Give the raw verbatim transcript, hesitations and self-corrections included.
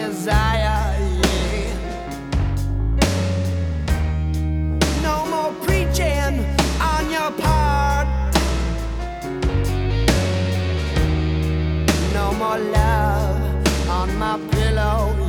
desire, yeah. No more preaching on your part. No more love on my pillow.